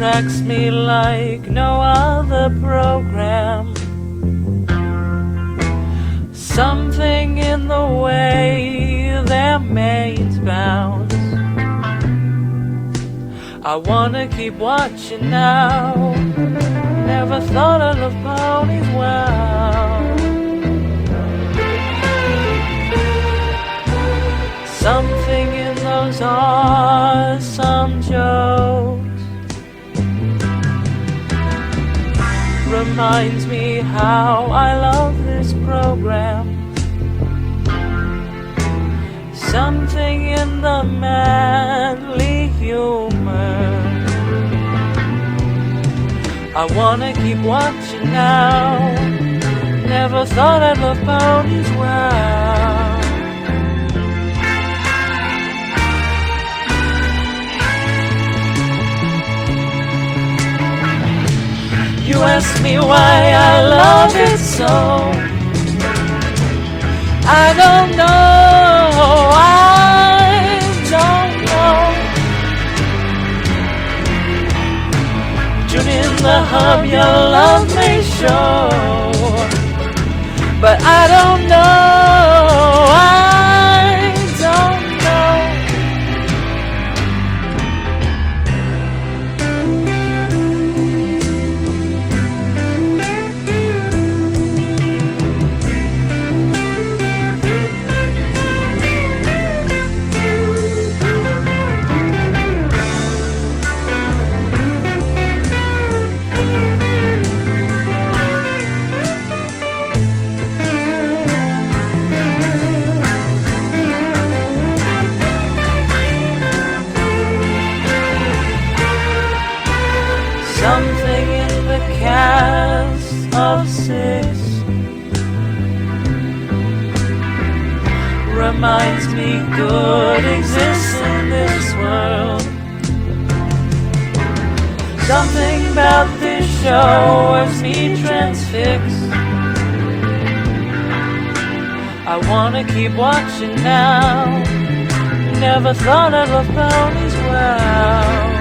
attracts me like no other program. Something in the way their mains bounce. I wanna keep watching now. Never thought I'd love ponies well. Something in those awesome jokes reminds me how I love this program. Something in the manly humor. I wanna keep watching now. Never thought I'd love ponies well. You ask me why I love it so. I don't know, I don't know. Tune in the hub, your love may show. But I don't know, I don't know. Something in the cast of six reminds me good exists in this world. Something about this show has me transfixed. I wanna keep watching now. Never thought I'd love ponies well.